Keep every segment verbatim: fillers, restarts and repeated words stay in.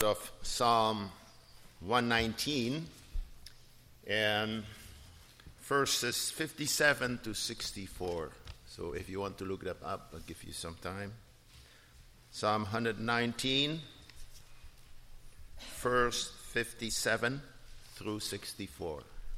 of Psalm one nineteen and verses fifty-seven to sixty-four. So if you want to look that up, I'll give you some time. Psalm one nineteen, verse fifty-seven through sixty-four.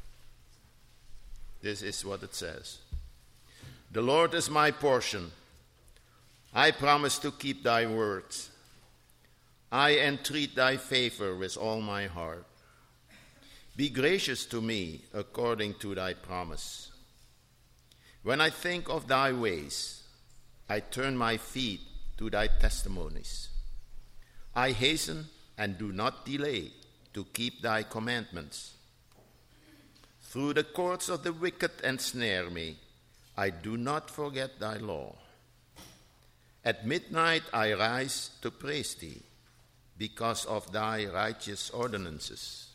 This is what it says. The Lord is my portion. I promise to keep thy words. I entreat thy favor with all my heart. Be gracious to me according to thy promise. When I think of thy ways, I turn my feet to thy testimonies. I hasten and do not delay to keep thy commandments. Through the courts of the wicked ensnare me, I do not forget thy law. At midnight I rise to praise thee, because of thy righteous ordinances.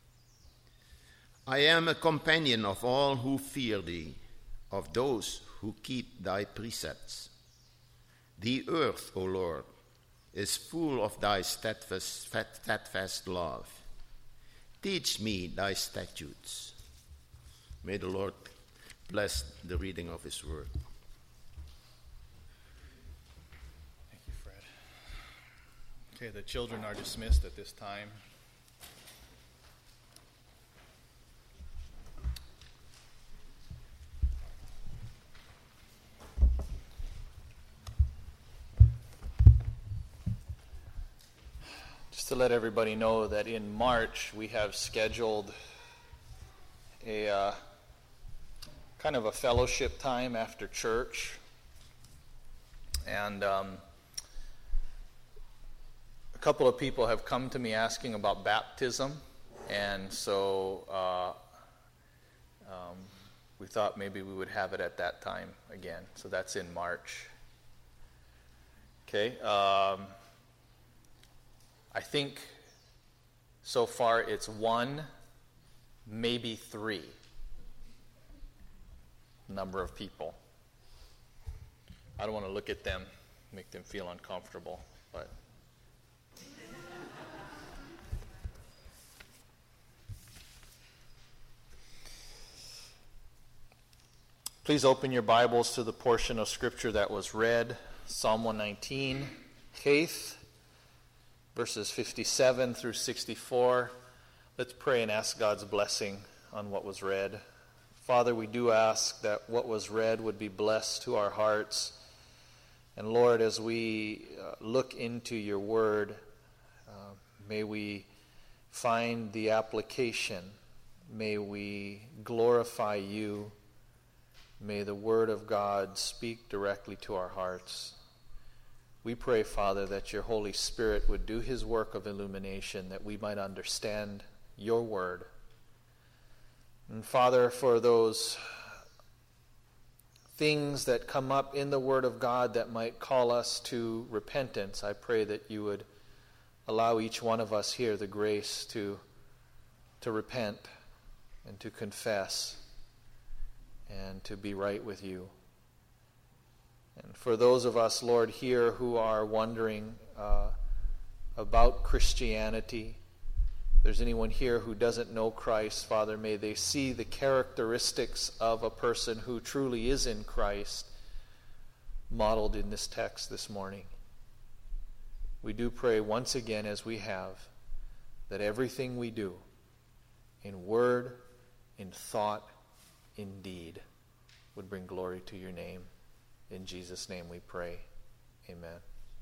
I am a companion of all who fear thee, of those who keep thy precepts. The earth, O Lord, is full of thy steadfast, steadfast love. Teach me thy statutes. May the Lord bless the reading of his word. Okay, the children are dismissed at this time. Just to let everybody know that in March we have scheduled a uh, kind of a fellowship time after church. And um, a couple of people have come to me asking about baptism, and so uh, um, we thought maybe we would have it at that time again. So that's in March. Okay. Um, I think so far it's one, maybe three number of people. I don't want to look at them, make them feel uncomfortable, but please open your Bibles to the portion of Scripture that was read, Psalm one nineteen, Keith, verses fifty-seven through sixty-four. Let's pray and ask God's blessing on what was read. Father, we do ask that what was read would be blessed to our hearts. And Lord, as we uh, look into your word, uh, may we find the application. May we glorify you. May the word of God speak directly to our hearts. We pray, Father, that your Holy Spirit would do his work of illumination, that we might understand your word. And Father, for those things that come up in the word of God that might call us to repentance, I pray that you would allow each one of us here the grace to, to repent and to confess and to be right with you. And for those of us, Lord, here who are wondering uh, about Christianity, if there's anyone here who doesn't know Christ, Father, may they see the characteristics of a person who truly is in Christ modeled in this text this morning. We do pray once again, as we have, that everything we do, in word, in thought, in deed, would bring glory to your name. In Jesus' name we pray. Amen.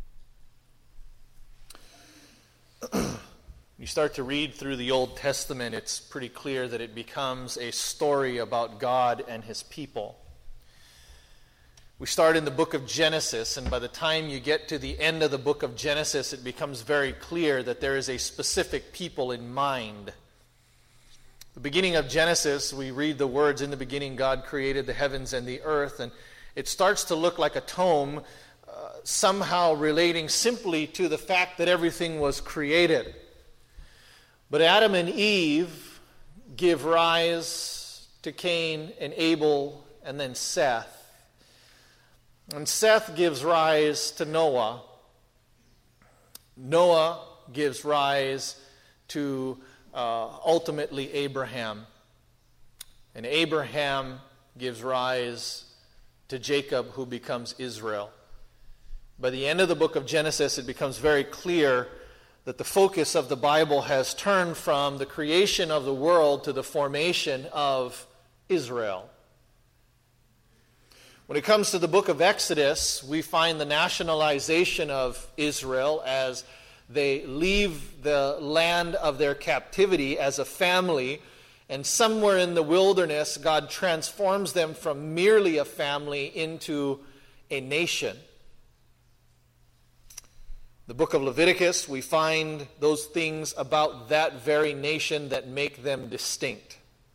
You start to read through the Old Testament, it's pretty clear that it becomes a story about God and his people. We start in the book of Genesis, and by the time you get to the end of the book of Genesis, it becomes very clear that there is a specific people in mind. The beginning of Genesis, we read the words, "In the beginning God created the heavens and the earth," and it starts to look like a tome uh, somehow relating simply to the fact that everything was created. But Adam and Eve give rise to Cain and Abel and then Seth. And Seth gives rise to Noah. Noah gives rise to uh, ultimately Abraham. And Abraham gives rise to Jacob, who becomes Israel. By the end of the book of Genesis, it becomes very clear that the focus of the Bible has turned from the creation of the world to the formation of Israel. When it comes to the book of Exodus, we find the nationalization of Israel as they leave the land of their captivity as a family, and somewhere in the wilderness, God transforms them from merely a family into a nation. The book of Leviticus, we find those things about that very nation that make them distinct.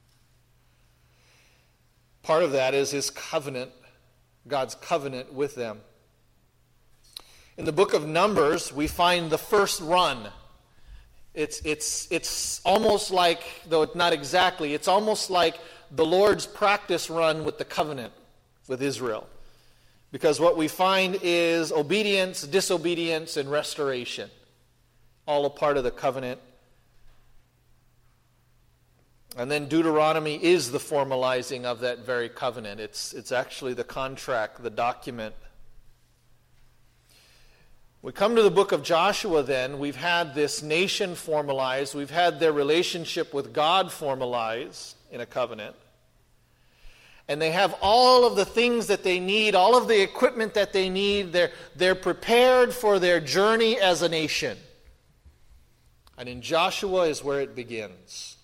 Part of that is his covenant, God's covenant with them. In the book of Numbers, we find the first run. It's, it's, it's almost like, though not exactly, it's almost like the Lord's practice run with the covenant with Israel. Because what we find is obedience, disobedience, and restoration. All a part of the covenant. And then Deuteronomy is the formalizing of that very covenant. It's, it's actually the contract, the document. We come to the book of Joshua then. We've had this nation formalized. We've had their relationship with God formalized in a covenant. And they have all of the things that they need, all of the equipment that they need. They're, they're prepared for their journey as a nation. And in Joshua is where it begins.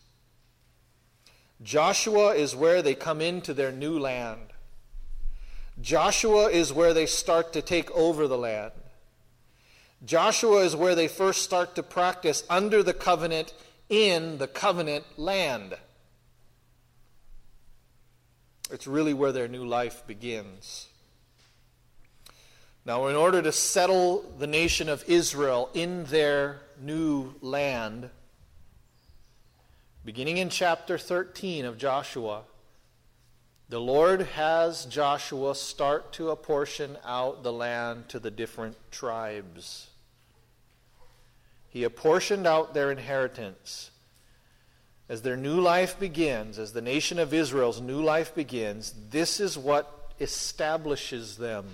Joshua is where they come into their new land. Joshua is where they start to take over the land. Joshua is where they first start to practice under the covenant in the covenant land. It's really where their new life begins. Now, in order to settle the nation of Israel in their new land, beginning in chapter thirteen of Joshua, the Lord has Joshua start to apportion out the land to the different tribes. He apportioned out their inheritance. As their new life begins, as the nation of Israel's new life begins, this is what establishes them.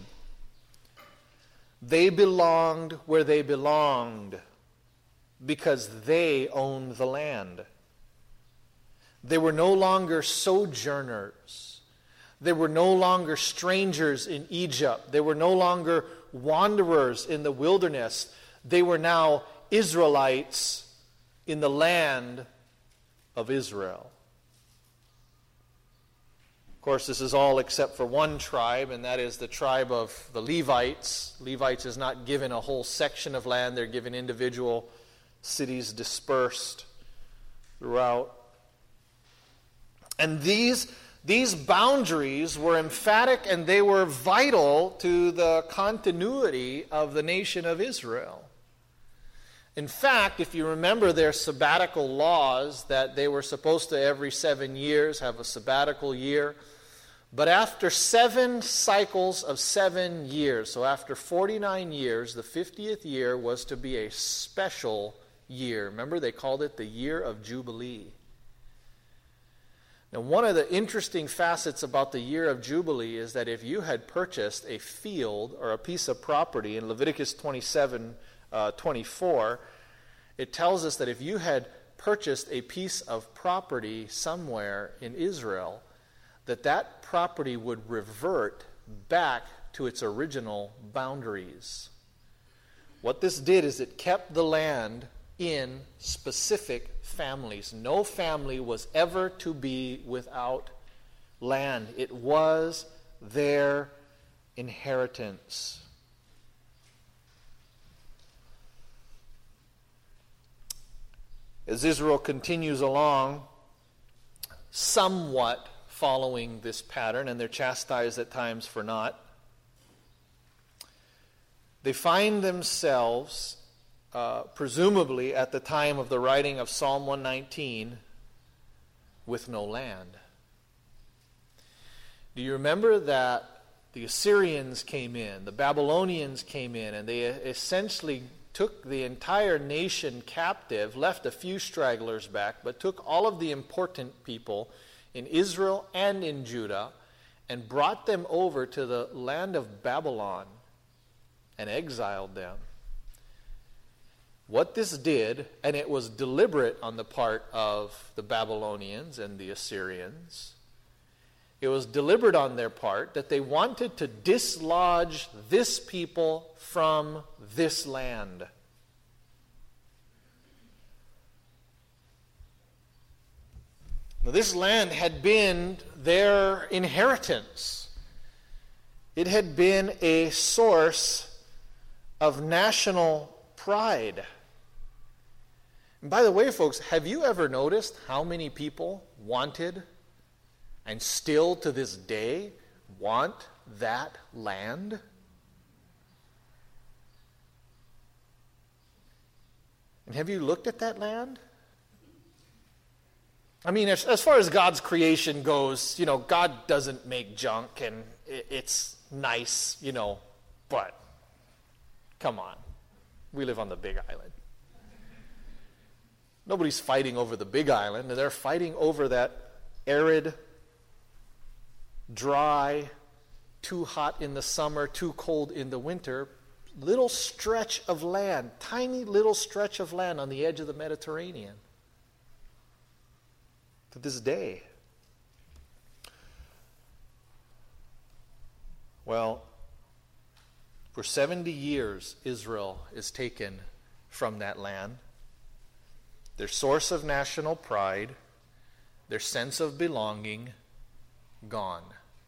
They belonged where they belonged because they owned the land. They were no longer sojourners. They were no longer strangers in Egypt. They were no longer wanderers in the wilderness. They were now Israelites in the land of Israel. Of course, this is all except for one tribe, and that is the tribe of the Levites. Levites is not given a whole section of land. They're given individual cities dispersed throughout. And these, these boundaries were emphatic and they were vital to the continuity of the nation of Israel. In fact, if you remember their sabbatical laws, that they were supposed to every seven years have a sabbatical year. But after seven cycles of seven years, so after forty-nine years, the fiftieth year was to be a special year. Remember, they called it the year of Jubilee. Now, one of the interesting facets about the year of Jubilee is that if you had purchased a field or a piece of property in Leviticus twenty-seven, uh, twenty-four, it tells us that if you had purchased a piece of property somewhere in Israel, that that property would revert back to its original boundaries. What this did is it kept the land in specific families. No family was ever to be without land. It was their inheritance. As Israel continues along, somewhat following this pattern, and they're chastised at times for not, they find themselves, uh, presumably at the time of the writing of Psalm one nineteen, with no land. Do you remember that the Assyrians came in, the Babylonians came in, and they essentially took the entire nation captive, left a few stragglers back, but took all of the important people in Israel and in Judah and brought them over to the land of Babylon and exiled them. What this did, and it was deliberate on the part of the Babylonians and the Assyrians, it was deliberate on their part that they wanted to dislodge this people from this land. Now, this land had been their inheritance. It had been a source of national pride. And by the way, folks, have you ever noticed how many people wanted and still to this day want that land? And have you looked at that land? I mean, as, as far as God's creation goes, you know, God doesn't make junk and it, it's nice, you know, but come on. We live on the Big Island. Nobody's fighting over the Big Island. They're fighting over that arid, dry, too hot in the summer, too cold in the winter, little stretch of land, tiny little stretch of land on the edge of the Mediterranean. To this day. Well, for seventy years, Israel is taken from that land. Their source of national pride, their sense of belonging, gone.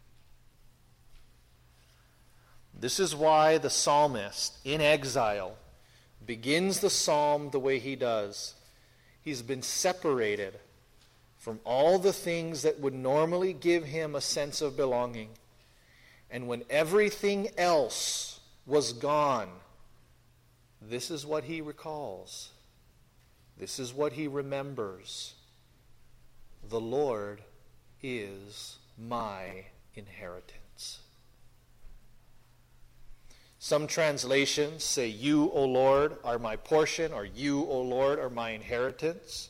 This is why the psalmist, in exile, begins the psalm the way he does. He's been separated from all the things that would normally give him a sense of belonging. And when everything else was gone, this is what he recalls. This is what he remembers. The Lord is my inheritance. Some translations say, "You, O Lord, are my portion," or "You, O Lord, are my inheritance."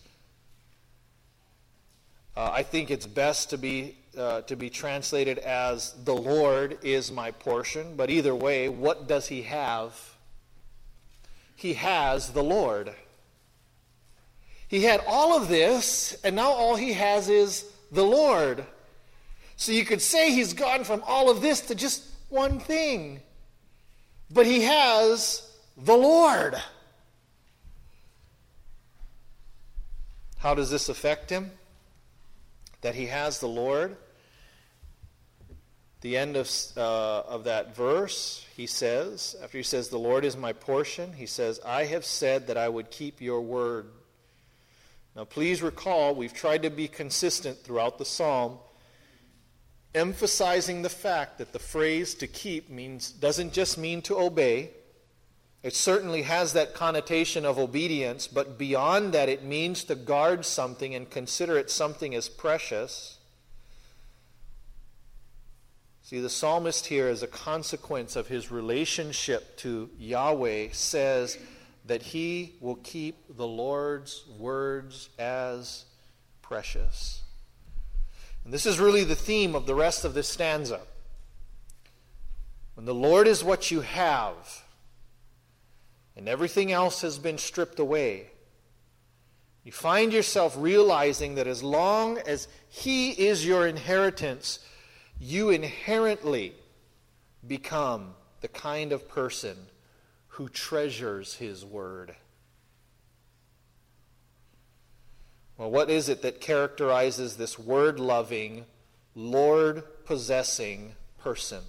Uh, I think it's best to be uh, to be translated as "The Lord is my portion." But either way, what does he have? He has the Lord. He had all of this, and now all he has is the Lord. So you could say he's gone from all of this to just one thing. But he has the Lord. How does this affect him? That he has the Lord. The end of, uh, of that verse, he says, after he says, "The Lord is my portion," he says, "I have said that I would keep your word." Now please recall, we've tried to be consistent throughout the psalm, emphasizing the fact that the phrase "to keep" means doesn't just mean to obey. It certainly has that connotation of obedience, but beyond that it means to guard something and consider it something as precious. See, the psalmist here, as a consequence of his relationship to Yahweh, says that he will keep the Lord's words as precious. And this is really the theme of the rest of this stanza. When the Lord is what you have, and everything else has been stripped away, you find yourself realizing that as long as he is your inheritance, you inherently become the kind of person who treasures his word. Well, what is it that characterizes this word-loving, Lord-possessing person?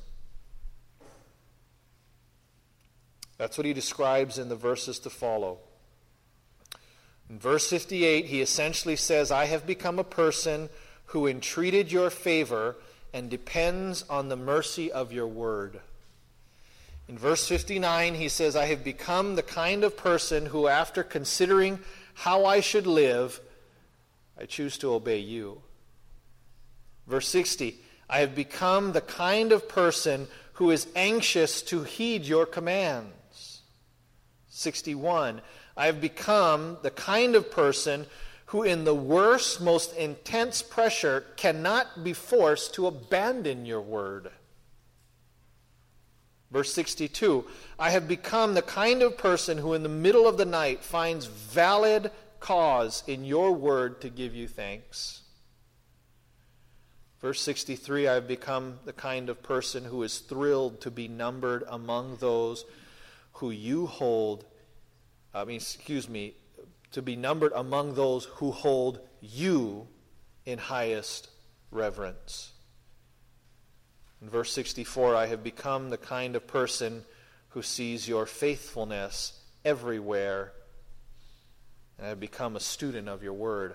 That's what he describes in the verses to follow. In verse fifty-eight, he essentially says, "I have become a person who entreated your favor and depends on the mercy of your word." In verse fifty-nine, he says, "I have become the kind of person who, after considering how I should live, I choose to obey you." Verse sixty, "I have become the kind of person who is anxious to heed your commands." sixty-one, I have become the kind of person who in the worst, most intense pressure cannot be forced to abandon your word. Verse sixty-two, I have become the kind of person who in the middle of the night finds valid cause in your word to give you thanks. Verse sixty-three, I have become the kind of person who is thrilled to be numbered among those who you hold, I mean, excuse me, to be numbered among those who hold you in highest reverence. In verse sixty-four, I have become the kind of person who sees your faithfulness everywhere, and I have become a student of your word.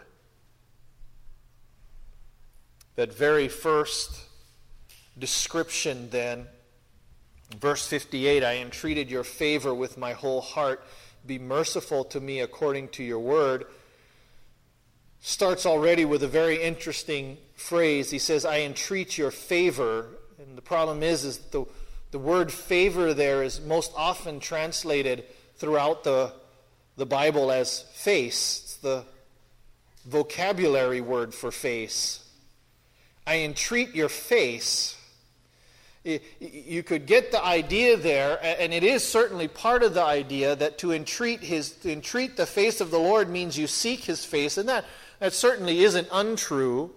That very first description then, verse fifty-eight, I entreated your favor with my whole heart. Be merciful to me according to your word, starts already with a very interesting phrase. He says, I entreat your favor. And the problem is, is the, the word favor there is most often translated throughout the, the Bible as face. It's the vocabulary word for face. I entreat your face. You could get the idea there, and it is certainly part of the idea that to entreat his, to entreat the face of the Lord means you seek his face, and that, that certainly isn't untrue.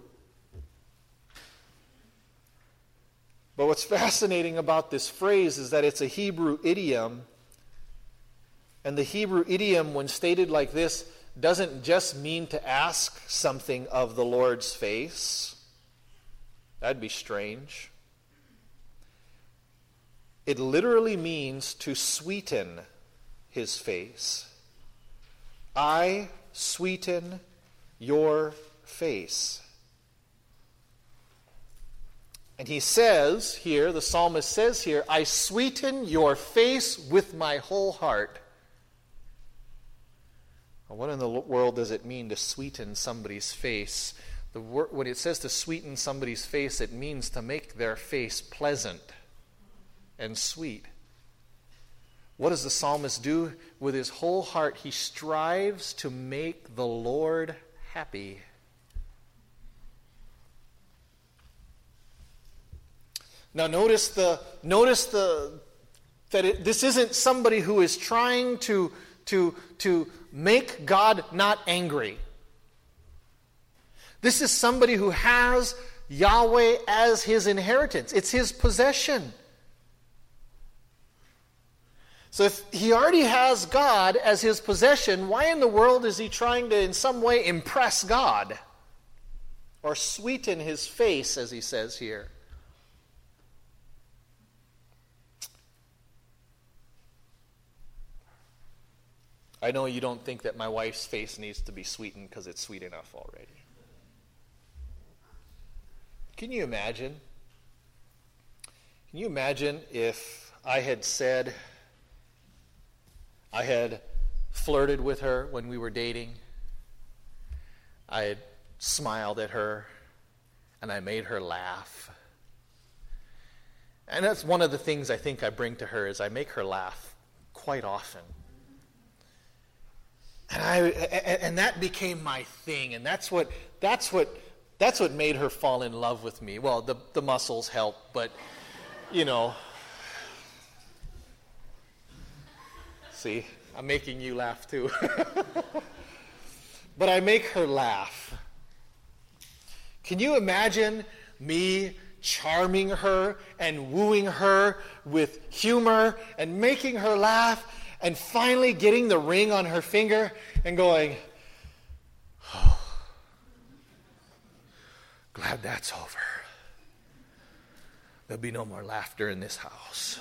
But what's fascinating about this phrase is that it's a Hebrew idiom, and the Hebrew idiom, when stated like this, doesn't just mean to ask something of the Lord's face. That'd be strange. It literally means to sweeten his face. I sweeten your face. And he says here, the psalmist says here, I sweeten your face with my whole heart. Well, what in the world does it mean to sweeten somebody's face? The word, when it says to sweeten somebody's face, it means to make their face pleasant and sweet. What does the psalmist do? With his whole heart, he strives to make the Lord happy. Now notice the notice the that it, this isn't somebody who is trying to to to make God not angry. This is somebody who has Yahweh as his inheritance. It's his possession. So if he already has God as his possession, why in the world is he trying to in some way impress God? Or sweeten his face, as he says here? I know you don't think that my wife's face needs to be sweetened because it's sweet enough already. Can you imagine? Can you imagine if I had said, I had flirted with her when we were dating, I had smiled at her, and I made her laugh. And that's one of the things I think I bring to her, is I make her laugh quite often. And I and that became my thing, and that's what that's what that's what made her fall in love with me. Well, the the muscles help, but you know. See, I'm making you laugh too. But I make her laugh. Can you imagine me charming her and wooing her with humor and making her laugh and finally getting the ring on her finger and going, oh, glad that's over. There'll be no more laughter in this house.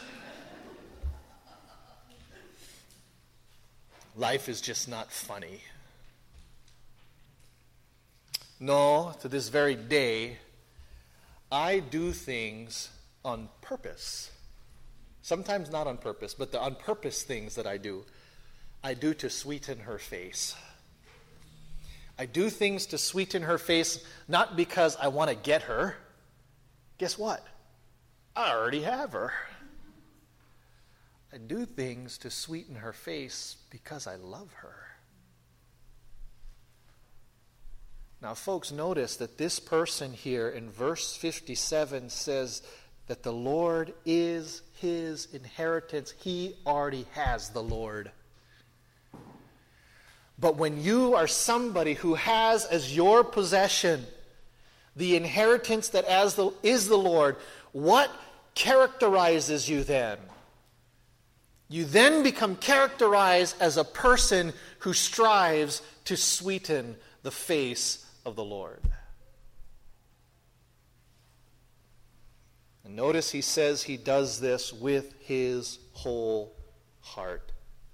Life is just not funny. No, to this very day, I do things on purpose. Sometimes not on purpose, but the on purpose things that I do, I do to sweeten her face. I do things to sweeten her face, not because I want to get her. Guess what? I already have her. I do things to sweeten her face because I love her. Now, folks, notice that this person here in verse fifty-seven says that the Lord is his inheritance. He already has the Lord. But when you are somebody who has as your possession the inheritance that as the, is the Lord, what characterizes you then? You then become characterized as a person who strives to sweeten the face of the Lord. And notice he says he does this with his whole heart.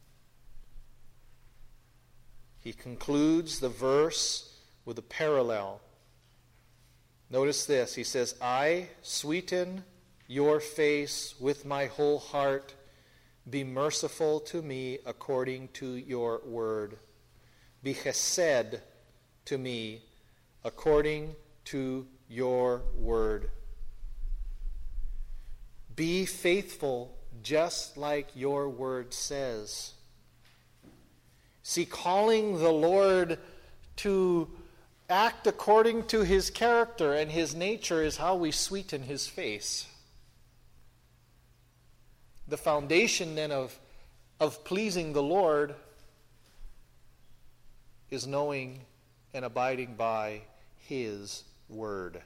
He concludes the verse with a parallel. Notice this. He says, I sweeten your face with my whole heart. Be merciful to me according to your word. Be chesed to me according to your word. Be faithful just like your word says. See, calling the Lord to act according to his character and his nature is how we sweeten his face. The foundation then of, of pleasing the Lord is knowing and abiding by his word.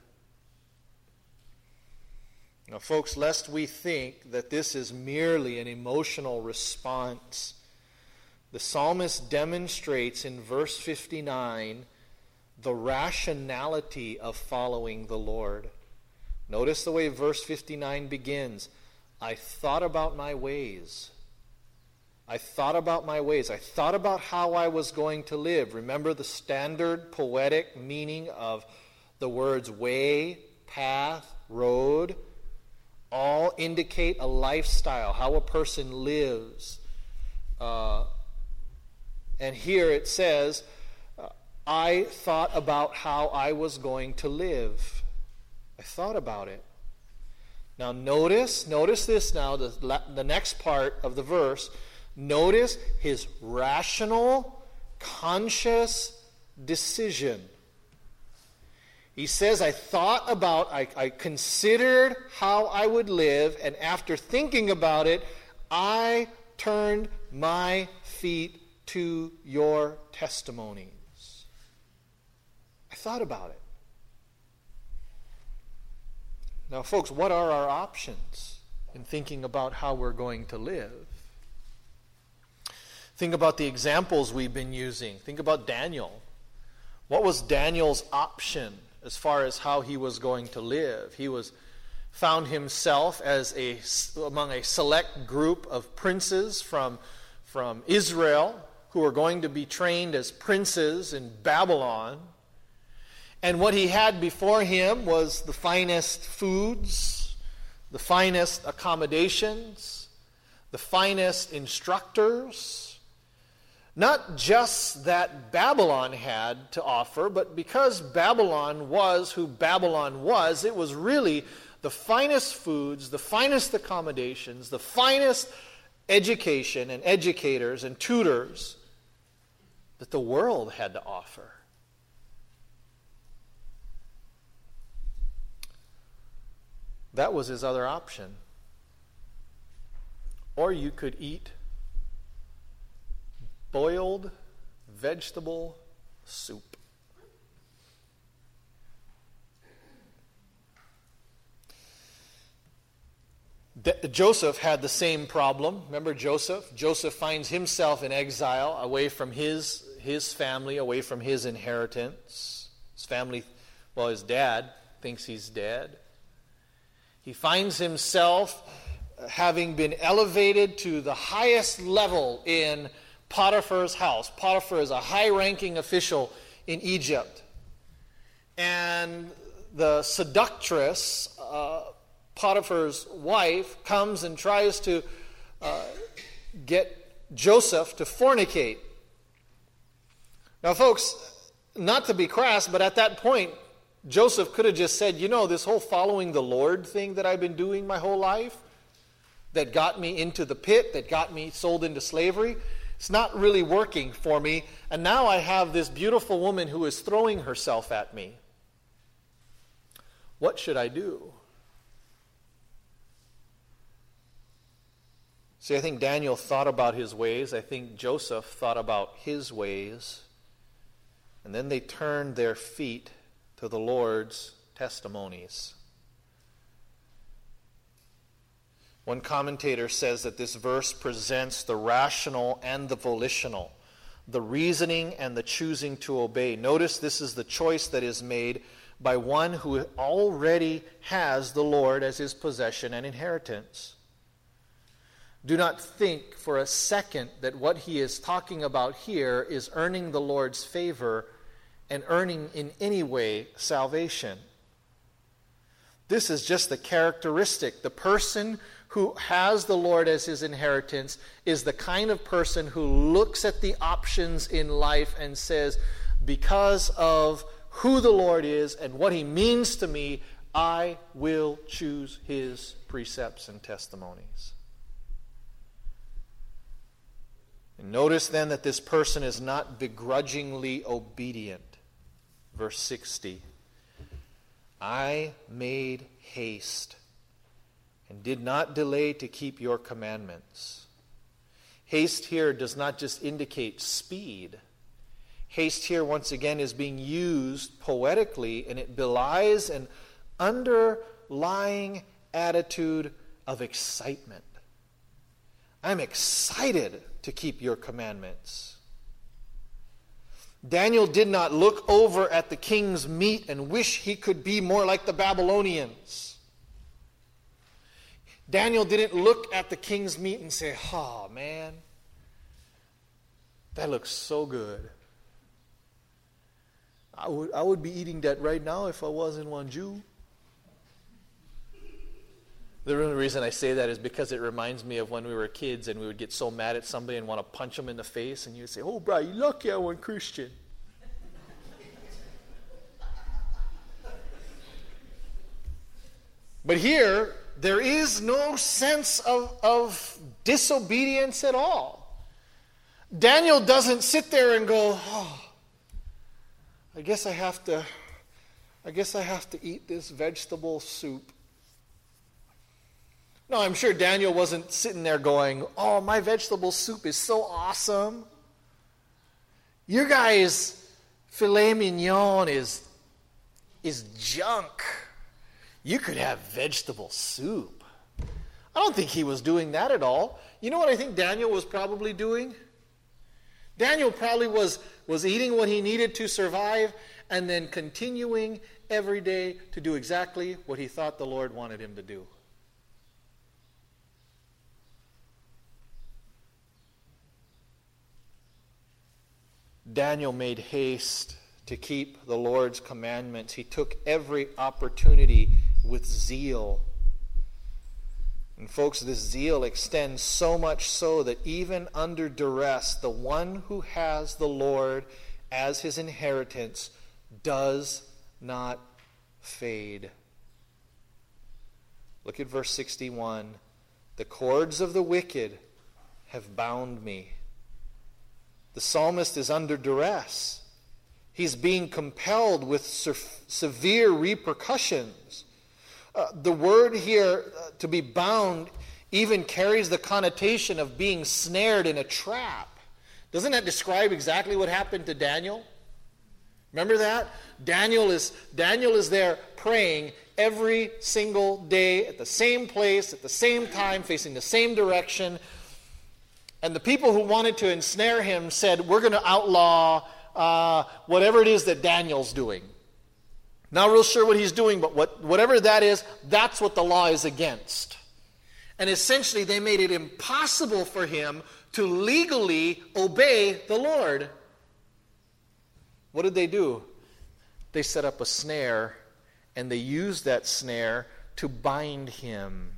Now, folks, lest we think that this is merely an emotional response, the psalmist demonstrates in verse fifty-nine the rationality of following the Lord. Notice the way verse fifty-nine begins. I thought about my ways. I thought about my ways. I thought about how I was going to live. Remember the standard poetic meaning of the words way, path, road, all indicate a lifestyle, how a person lives. Uh, and here it says, uh, I thought about how I was going to live. I thought about it. Now notice, notice this now, the, the next part of the verse. Notice his rational, conscious decision. He says, I thought about, I, I considered how I would live, and after thinking about it, I turned my feet to your testimonies. I thought about it. Now, folks, what are our options in thinking about how we're going to live? Think about the examples we've been using. Think about Daniel. What was Daniel's option as far as how he was going to live? He was found himself as a among a select group of princes from, from Israel who were going to be trained as princes in Babylon. And what he had before him was the finest foods, the finest accommodations, the finest instructors. Not just that Babylon had to offer, but because Babylon was who Babylon was, it was really the finest foods, the finest accommodations, the finest education and educators and tutors that the world had to offer. That was his other option. Or you could eat boiled vegetable soup. De- Joseph had the same problem. Remember Joseph? Joseph finds himself in exile, away from his, his family, away from his inheritance. His family, well, his dad thinks he's dead. He finds himself having been elevated to the highest level in Potiphar's house. Potiphar is a high-ranking official in Egypt. And the seductress, uh, Potiphar's wife, comes and tries to uh, get Joseph to fornicate. Now, folks, not to be crass, but at that point, Joseph could have just said, you know, this whole following the Lord thing that I've been doing my whole life, that got me into the pit, that got me sold into slavery. It's not really working for me. And now I have this beautiful woman who is throwing herself at me. What should I do? See, I think Daniel thought about his ways. I think Joseph thought about his ways. And then they turned their feet to the Lord's testimonies. One commentator says that this verse presents the rational and the volitional, the reasoning and the choosing to obey. Notice this is the choice that is made by one who already has the Lord as his possession and inheritance. Do not think for a second that what he is talking about here is earning the Lord's favor and earning in any way salvation. This is just the characteristic. The person who has the Lord as his inheritance is the kind of person who looks at the options in life and says, because of who the Lord is and what he means to me, I will choose his precepts and testimonies. And notice then that this person is not begrudgingly obedient. Verse sixty, I made haste and did not delay to keep your commandments. Haste here does not just indicate speed. Haste here, once again, is being used poetically, and it belies an underlying attitude of excitement. I'm excited to keep your commandments. Daniel did not look over at the king's meat and wish he could be more like the Babylonians. Daniel didn't look at the king's meat and say, oh man, that looks so good. I would, I would be eating that right now if I wasn't one Jew. The only reason I say that is because it reminds me of when we were kids and we would get so mad at somebody and want to punch them in the face, and you would say, oh, bro, you lucky I wasn't Christian. But here, there is no sense of, of disobedience at all. Daniel doesn't sit there and go, oh, I guess I have to, I guess I have to eat this vegetable soup. No, I'm sure Daniel wasn't sitting there going, oh, my vegetable soup is so awesome. Your guys' filet mignon is, is junk. You could have vegetable soup. I don't think he was doing that at all. You know what I think Daniel was probably doing? Daniel probably was, was eating what he needed to survive and then continuing every day to do exactly what he thought the Lord wanted him to do. Daniel made haste to keep the Lord's commandments. He took every opportunity with zeal. And folks, this zeal extends so much so that even under duress, the one who has the Lord as his inheritance does not fade. Look at verse sixty-one. The cords of the wicked have bound me. The psalmist is under duress. He's being compelled with se- severe repercussions. Uh, the word here, uh, to be bound, even carries the connotation of being snared in a trap. Doesn't that describe exactly what happened to Daniel? Remember that? Daniel is, Daniel is there praying every single day at the same place, at the same time, facing the same direction. And the people who wanted to ensnare him said, we're going to outlaw uh, whatever it is that Daniel's doing. Not real sure what he's doing, but what, whatever that is, that's what the law is against. And essentially they made it impossible for him to legally obey the Lord. What did they do? They set up a snare, and they used that snare to bind him.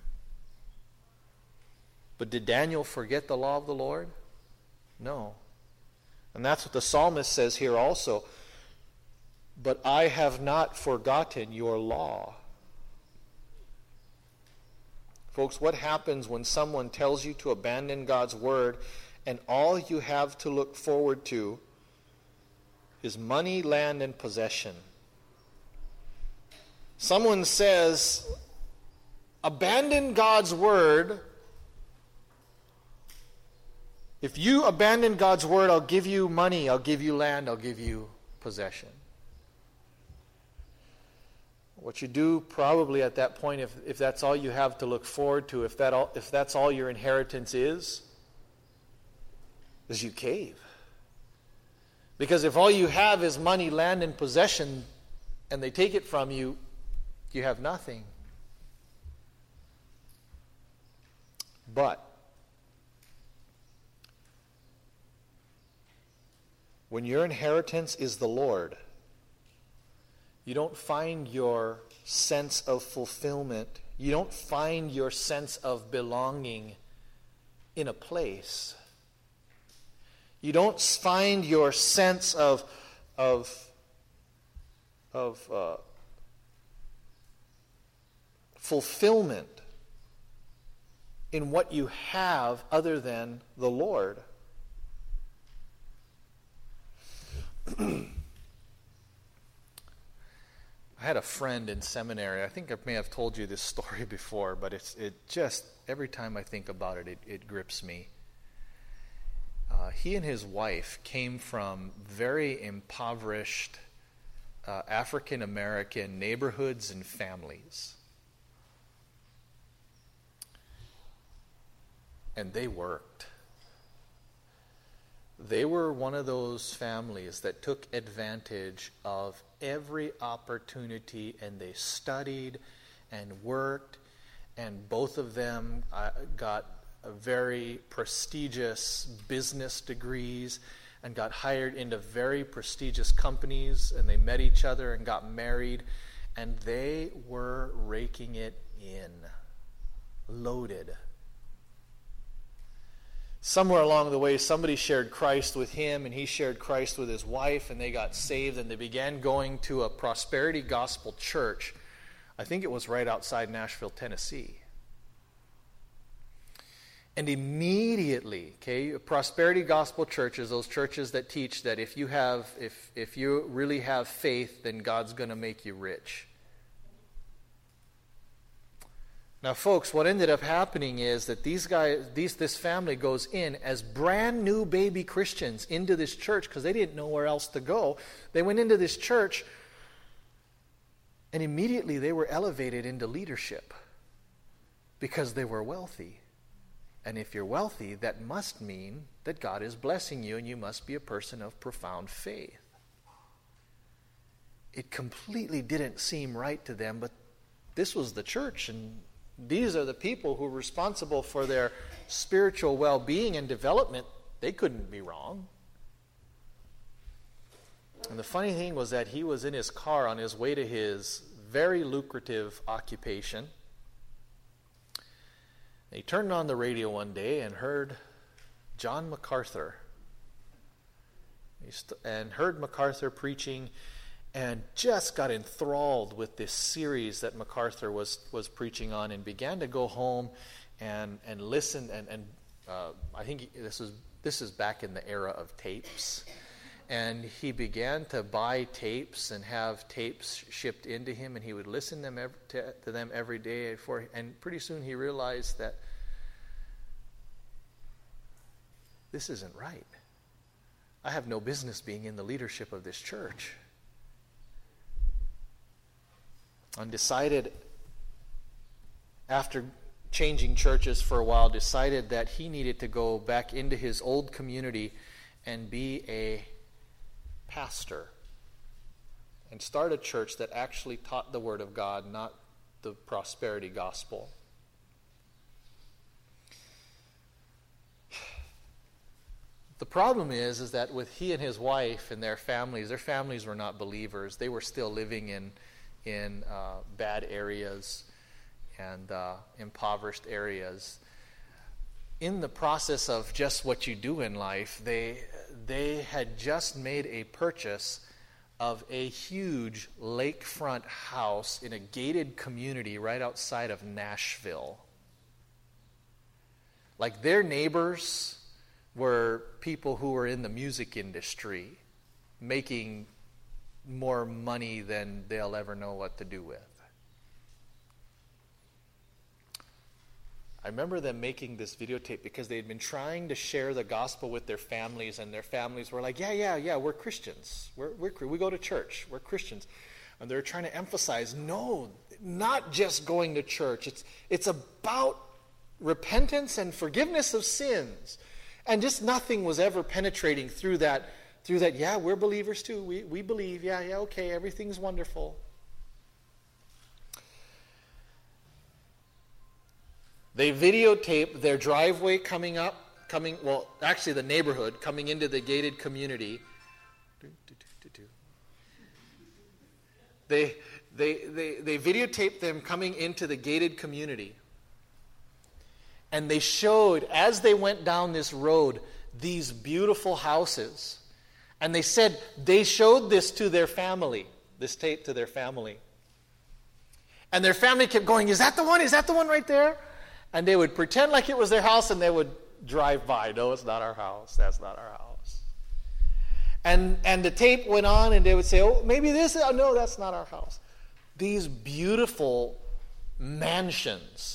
But did Daniel forget the law of the Lord? No. And that's what the psalmist says here also. But I have not forgotten your law. Folks, what happens when someone tells you to abandon God's word and all you have to look forward to is money, land, and possession? Someone says, abandon God's word. If you abandon God's word, I'll give you money, I'll give you land, I'll give you possession. What you do probably at that point, if, if that's all you have to look forward to, if that all, if that's all your inheritance is, is you cave. Because if all you have is money, land, and possession, and they take it from you, you have nothing. But when your inheritance is the Lord, you don't find your sense of fulfillment, you don't find your sense of belonging in a place. You don't find your sense of, of, of uh, fulfillment in what you have other than the Lord. I had a friend in seminary. I think I may have told you this story before, but it's it just, every time I think about it, it, it grips me. Uh, he and his wife came from very impoverished uh, African American neighborhoods and families. And they worked. They were one of those families that took advantage of every opportunity, and they studied and worked, and both of them uh, got a very prestigious business degrees and got hired into very prestigious companies, and they met each other and got married, and they were raking it in, loaded. Somewhere along the way, somebody shared Christ with him, and he shared Christ with his wife, and they got saved, and they began going to a prosperity gospel church. I think it was right outside Nashville, Tennessee. And immediately, okay, prosperity gospel churches, those churches that teach that if you have, if if you really have faith, then God's going to make you rich. Now, folks, what ended up happening is that these guys, these this family goes in as brand new baby Christians into this church because they didn't know where else to go. They went into this church, and immediately they were elevated into leadership because they were wealthy. And if you're wealthy, that must mean that God is blessing you, and you must be a person of profound faith. It completely didn't seem right to them, but this was the church, and these are the people who are responsible for their spiritual well-being and development. They couldn't be wrong. And the funny thing was that he was in his car on his way to his very lucrative occupation. He turned on the radio one day and heard John MacArthur. He st- and heard MacArthur preaching, and just got enthralled with this series that MacArthur was, was preaching on, and began to go home and, and listen. And, and uh, I think he, this is this is back in the era of tapes. And he began to buy tapes and have tapes shipped into him, and he would listen them every, to, to them every day. Before, and pretty soon he realized that this isn't right. I have no business being in the leadership of this church. And decided, after changing churches for a while, decided that he needed to go back into his old community and be a pastor and start a church that actually taught the Word of God, not the prosperity gospel. The problem is, is that with he and his wife and their families, their families were not believers. They were still living in in uh, bad areas and uh, impoverished areas. In the process of just what you do in life, they they had just made a purchase of a huge lakefront house in a gated community right outside of Nashville. Like their neighbors were people who were in the music industry, making more money than they'll ever know what to do with. I remember them making this videotape because they had been trying to share the gospel with their families, and their families were like, yeah, yeah, yeah, we're Christians. We're, we're, we go to church. We're Christians. And they're trying to emphasize, no, not just going to church. It's, it's about repentance and forgiveness of sins. And just nothing was ever penetrating through that, through that, yeah, we're believers too. We, we believe, yeah, yeah, okay, everything's wonderful. They videotape their driveway coming up, coming, well, actually the neighborhood, coming into the gated community. They, they, they, they videotaped them coming into the gated community. And they showed, as they went down this road, these beautiful houses. And they said they showed this to their family, this tape to their family. And their family kept going, is that the one? Is that the one right there? And they would pretend like it was their house, and they would drive by. No, it's not our house. That's not our house. And and the tape went on, and they would say, oh, maybe this. Oh, no, that's not our house. These beautiful mansions.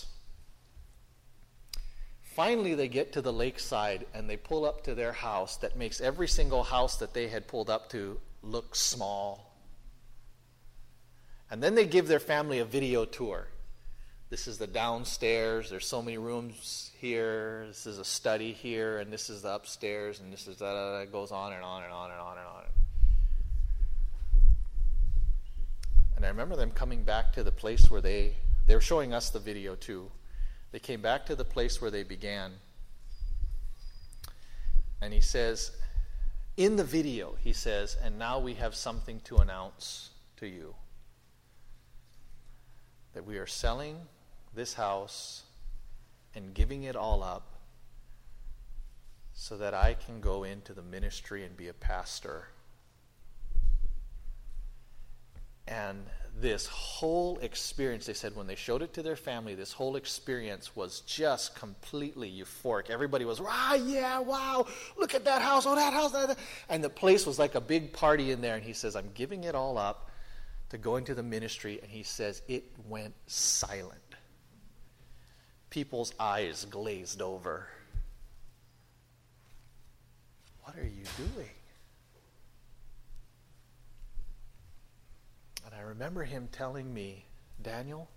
Finally, they get to the lakeside, and they pull up to their house that makes every single house that they had pulled up to look small. And then they give their family a video tour. This is the downstairs. There's so many rooms here. This is a study here, and this is the upstairs, and this is da da da. It goes on and on and on and on and on. And I remember them coming back to the place where they they were showing us the video too. They came back to the place where they began. And he says, in the video, he says, and now we have something to announce to you. That we are selling this house and giving it all up so that I can go into the ministry and be a pastor. And this whole experience, they said when they showed it to their family, this whole experience was just completely euphoric. Everybody was, ah, yeah, wow, look at that house, oh, that house. That, that. And the place was like a big party in there. And he says, I'm giving it all up to go into the ministry. And he says, it went silent. People's eyes glazed over. What are you doing? And I remember him telling me, Daniel,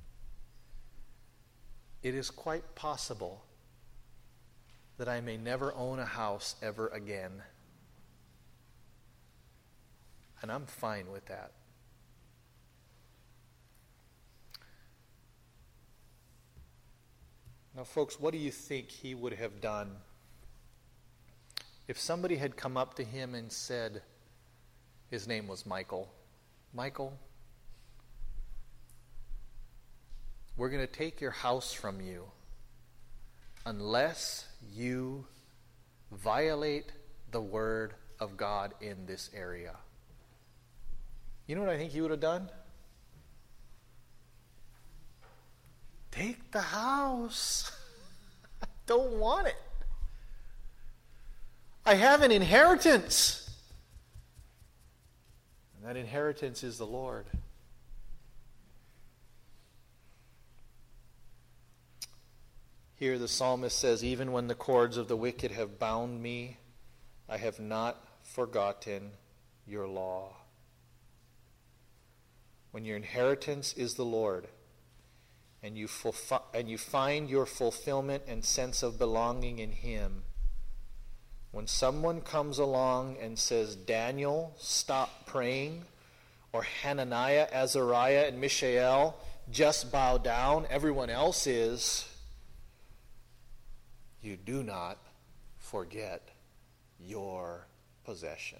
it is quite possible that I may never own a house ever again. And I'm fine with that. Now, folks, what do you think he would have done if somebody had come up to him and said, his name was Michael, Michael, we're going to take your house from you unless you violate the word of God in this area. You know what I think he would have done? Take the house. I don't want it. I have an inheritance. And that inheritance is the Lord. Here the psalmist says, even when the cords of the wicked have bound me, I have not forgotten your law. When your inheritance is the Lord, and you fulfi- and you find your fulfillment and sense of belonging in Him, when someone comes along and says, Daniel, stop praying, or Hananiah, Azariah, and Mishael, just bow down, everyone else is, you do not forget your possession,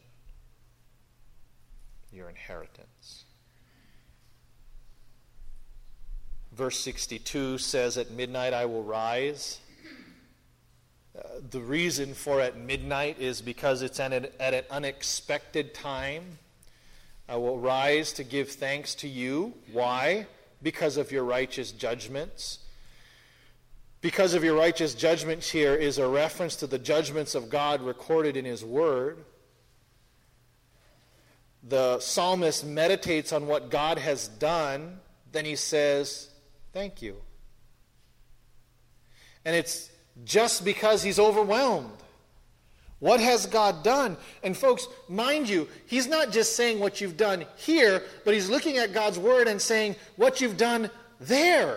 your inheritance. Verse sixty-two says, at midnight I will rise. Uh, the reason for at midnight is because it's at an, at an unexpected time. I will rise to give thanks to you. Why? Because of your righteous judgments. because of your righteous judgments here is a reference to the judgments of God recorded in his word. The psalmist meditates on what God has done. Then he says, thank you. And it's just because he's overwhelmed. What has God done? And folks, mind you, he's not just saying what you've done here, but he's looking at God's word and saying what you've done there.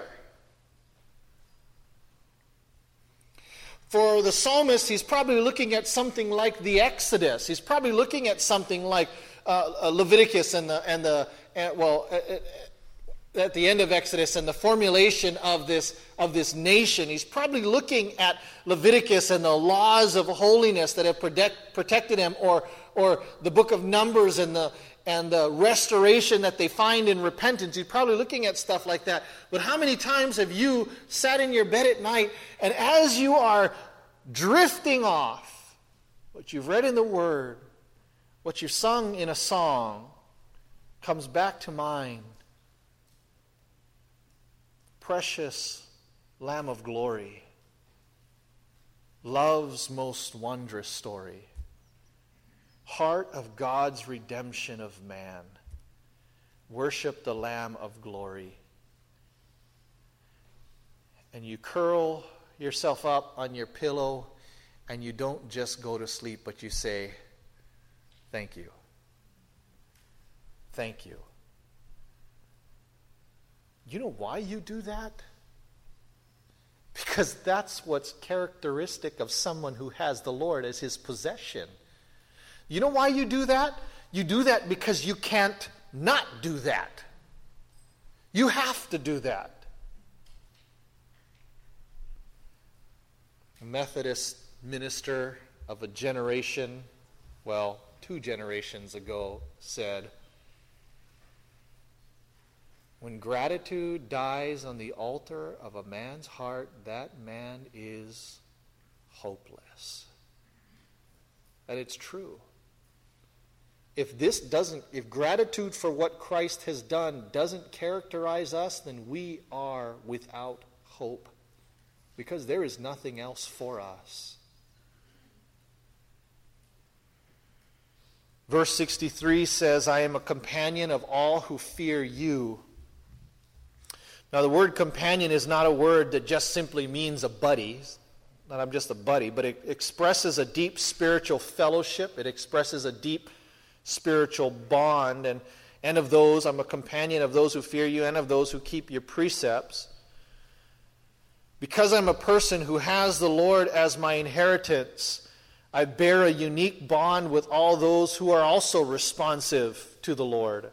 For the psalmist, he's probably looking at something like the Exodus. He's probably looking at something like uh, Leviticus and the, and the uh, well, uh, at the end of Exodus and the formulation of this, of this nation. He's probably looking at Leviticus and the laws of holiness that have protect, protected him, or, or the book of Numbers and the, and the restoration that they find in repentance. He's probably looking at stuff like that. But how many times have you sat in your bed at night, and as you are drifting off, what you've read in the Word, what you've sung in a song, comes back to mind? Precious Lamb of glory, love's most wondrous story, heart of God's redemption of man, worship the Lamb of glory. And you curl yourself up on your pillow, and you don't just go to sleep, but you say, thank you. Thank you. You know why you do that? Because that's what's characteristic of someone who has the Lord as his possession. You know why you do that? You do that because you can't not do that. You have to do that. A Methodist minister of a generation, well, two generations ago, said, when gratitude dies on the altar of a man's heart, that man is hopeless. And it's true. If this doesn't, if gratitude for what Christ has done doesn't characterize us, then we are without hope, because there is nothing else for us. Verse sixty-three says, I am a companion of all who fear you. Now, the word companion is not a word that just simply means a buddy. Not I'm just a buddy, but it expresses a deep spiritual fellowship. It expresses a deep spiritual bond. And, and of those, I'm a companion of those who fear you and of those who keep your precepts. Because I'm a person who has the Lord as my inheritance, I bear a unique bond with all those who are also responsive to the Lord.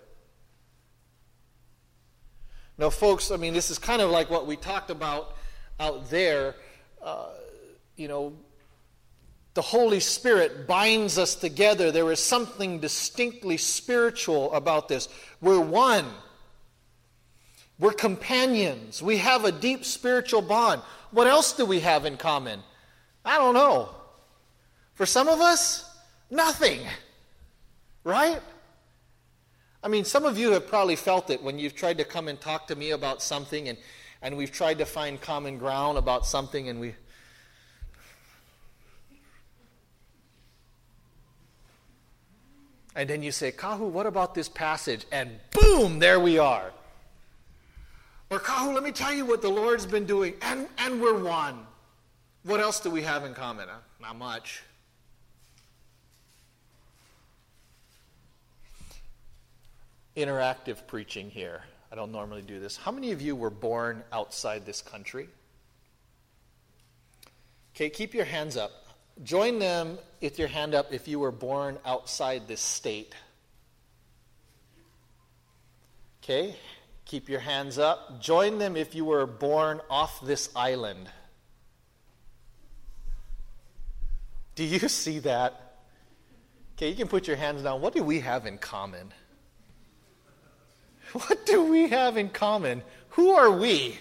Now, folks, I mean, this is kind of like what we talked about out there. Uh, you know, the Holy Spirit binds us together. There is something distinctly spiritual about this. We're one. We're companions. We have a deep spiritual bond. What else do we have in common? I don't know. For some of us, nothing. Right? I mean, some of you have probably felt it when you've tried to come and talk to me about something, and, and we've tried to find common ground about something, and we... And then you say, Kahu, what about this passage? And boom, there we are. Or, Kahu, let me tell you what the Lord's been doing, and, and we're one. What else do we have in common? Uh, not much. Interactive preaching here. I don't normally do this. How many of you were born outside this country? Okay, keep your hands up. Join them with your hand up if you were born outside this state. Okay, keep your hands up. Join them if you were born off this island. Do you see that? Okay, you can put your hands down. What do we have in common? What do we have in common? Who are we?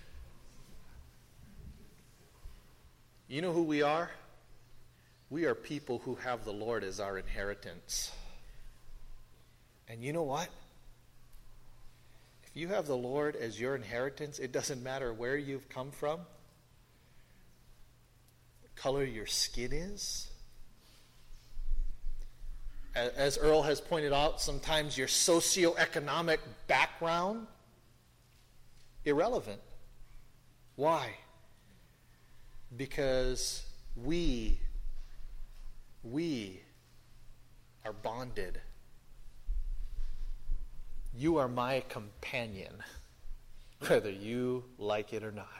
You know who we are? We are people who have the Lord as our inheritance. And you know what? If you have the Lord as your inheritance, it doesn't matter where you've come from. color your skin is. As Earl has pointed out, sometimes your socioeconomic background, irrelevant. Why? Because we, we are bonded. You are my companion, whether you like it or not.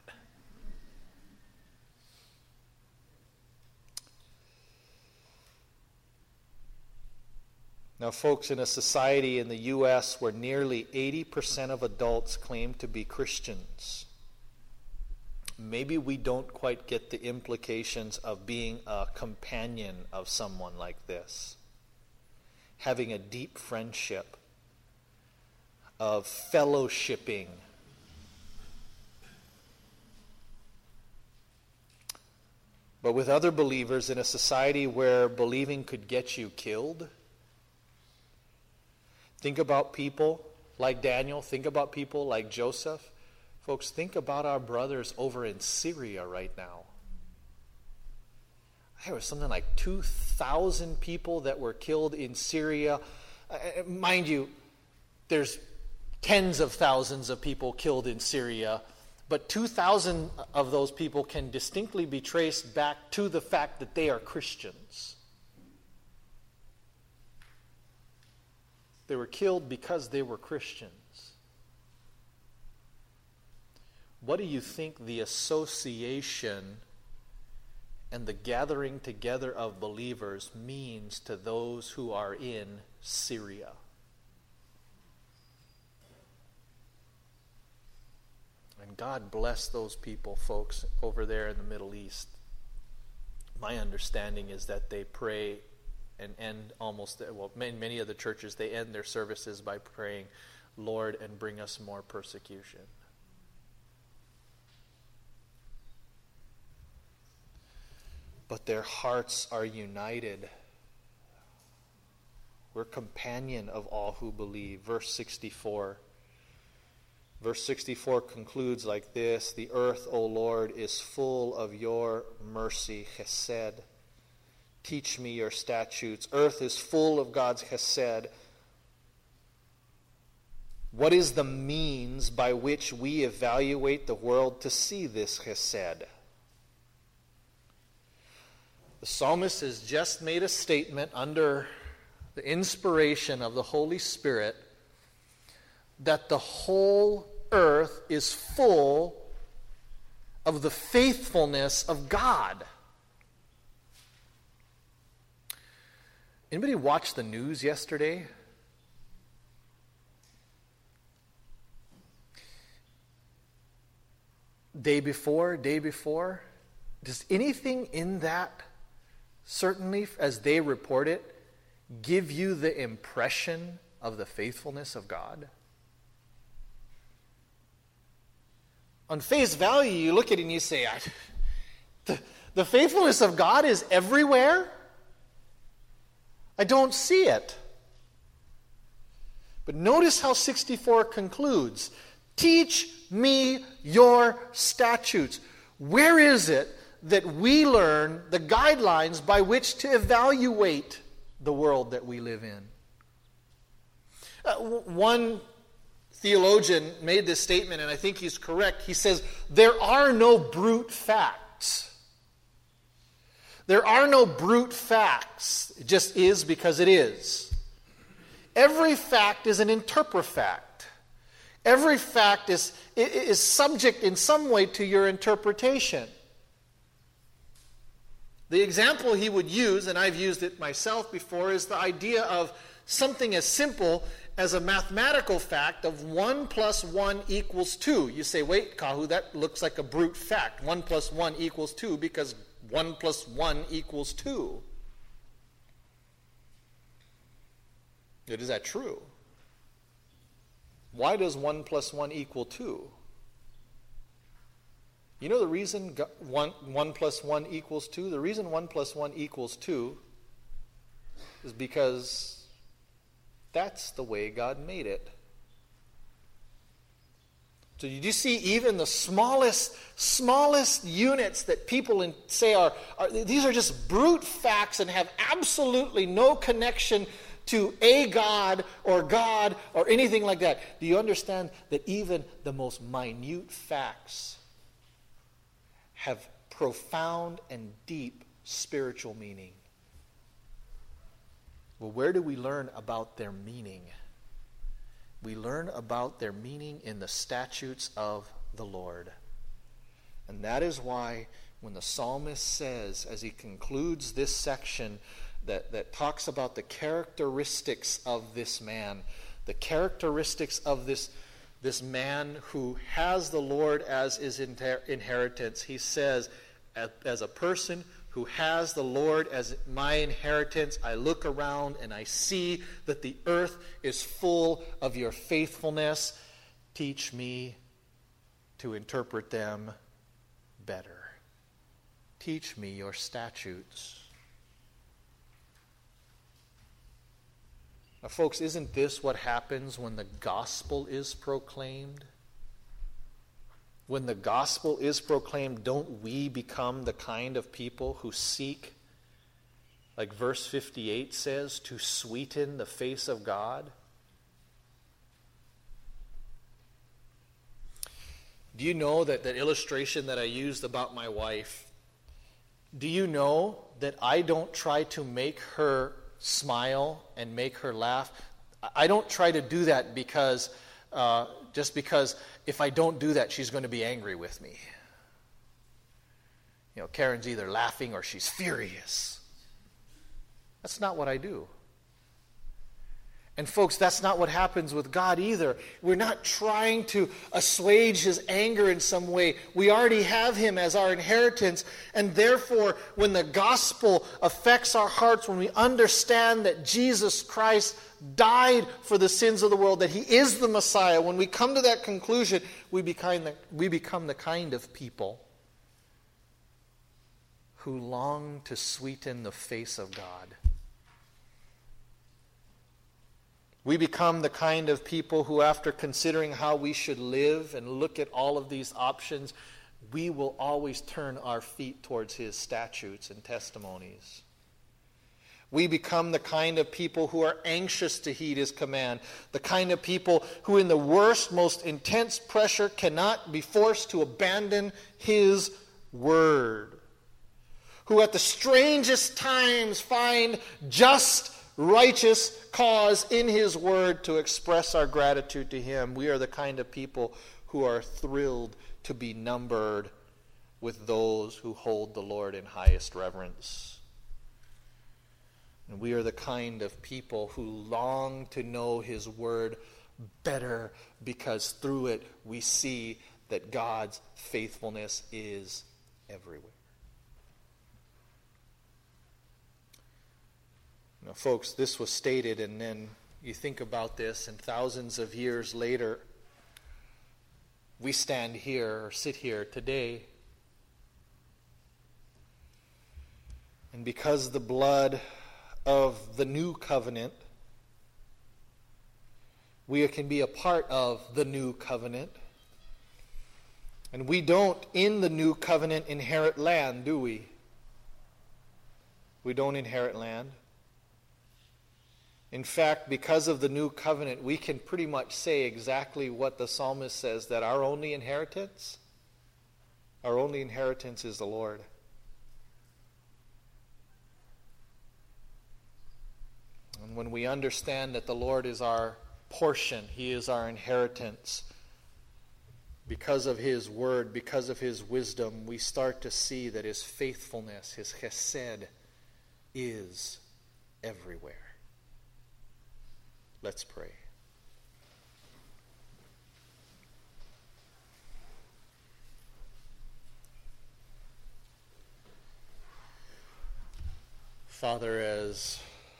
Now, folks, in a society in the U S where nearly eighty percent of adults claim to be Christians, maybe we don't quite get the implications of being a companion of someone like this, having a deep friendship, of fellowshipping. But with other believers in a society where believing could get you killed, think about people like Daniel. Think about people like Joseph. Folks, think about our brothers over in Syria right now. There was something like two thousand people that were killed in Syria. Uh, mind you, there's tens of thousands of people killed in Syria, but two thousand of those people can distinctly be traced back to the fact that they are Christians. They were killed because they were Christians. What do you think the association and the gathering together of believers means to those who are in Syria? And God bless those people, folks, over there in the Middle East. My understanding is that they pray and end almost, well, many, many of the churches, they end their services by praying, Lord, and bring us more persecution. But their hearts are united. We're companion of all who believe. Verse sixty-four. Verse sixty-four concludes like this: the earth, O Lord, is full of your mercy, chesed. Teach me your statutes. Earth is full of God's chesed. What is the means by which we evaluate the world to see this chesed? The psalmist has just made a statement under the inspiration of the Holy Spirit that the whole earth is full of the faithfulness of God. Anybody watch the news yesterday? Day before, day before? Does anything in that, certainly as they report it, give you the impression of the faithfulness of God? On face value, you look at it and you say, I, the, the faithfulness of God is everywhere? I don't see it. But notice how sixty-four concludes. Teach me your statutes. Where is it that we learn the guidelines by which to evaluate the world that we live in? Uh, one theologian made this statement, and I think he's correct. He says, there are no brute facts. There are no brute facts. It just is because it is. Every fact is an interprefact. Every fact is, is subject in some way to your interpretation. The example he would use, and I've used it myself before, is the idea of something as simple as a mathematical fact of one plus one equals two. You say, wait, Kahu, that looks like a brute fact. one plus one equals two because one plus one equals two. Is that true? Why does one plus one equal two? You know the reason one, one plus one equals two? The reason one plus one equals two is because that's the way God made it. So you do see even the smallest, smallest units that people in, say are, are, these are just brute facts and have absolutely no connection to a God or God or anything like that. Do you understand that even the most minute facts have profound and deep spiritual meaning? Well, where do we learn about their meaning? We learn about their meaning in the statutes of the Lord. And that is why when the psalmist says, as he concludes this section that, that talks about the characteristics of this man, the characteristics of this, this man who has the Lord as his inher- inheritance, he says, as a person who has the Lord as my inheritance, I look around and I see that the earth is full of your faithfulness. Teach me to interpret them better. Teach me your statutes. Now, folks, isn't this what happens when the gospel is proclaimed? When the gospel is proclaimed, don't we become the kind of people who seek, like verse fifty-eight says, to sweeten the face of God? Do you know that that illustration that I used about my wife, do you know that I don't try to make her smile and make her laugh? I don't try to do that because uh, just because if I don't do that, she's going to be angry with me. You know, Karen's either laughing or she's furious. That's not what I do. And folks, that's not what happens with God either. We're not trying to assuage his anger in some way. We already have him as our inheritance. And therefore, when the gospel affects our hearts, when we understand that Jesus Christ died for the sins of the world, that he is the Messiah, when we come to that conclusion, we become the, we become the kind of people who long to sweeten the face of God. We become the kind of people who, after considering how we should live and look at all of these options, we will always turn our feet towards his statutes and testimonies. We become the kind of people who are anxious to heed his command, the kind of people who in the worst, most intense pressure cannot be forced to abandon his word, who at the strangest times find just righteous cause in his word to express our gratitude to him. We are the kind of people who are thrilled to be numbered with those who hold the Lord in highest reverence. And we are the kind of people who long to know his word better because through it we see that God's faithfulness is everywhere. Now, folks, this was stated, and then you think about this, and thousands of years later, we stand here or sit here today. And because the blood of the new covenant, we can be a part of the new covenant. And we don't, in the new covenant, inherit land, do we? We don't inherit land. In fact, because of the new covenant, we can pretty much say exactly what the psalmist says, that our only inheritance, our only inheritance is the Lord. And when we understand that the Lord is our portion, he is our inheritance, because of his word, because of his wisdom, we start to see that his faithfulness, his chesed, is everywhere. Let's pray. Father, as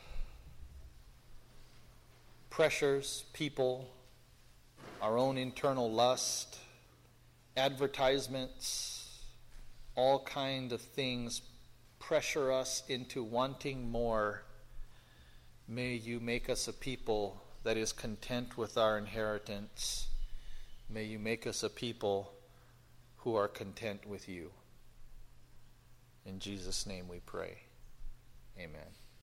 pressures, people, our own internal lust, advertisements, all kinds of things pressure us into wanting more, may you make us a people that is content with our inheritance. May you make us a people who are content with you. In Jesus' name we pray. Amen.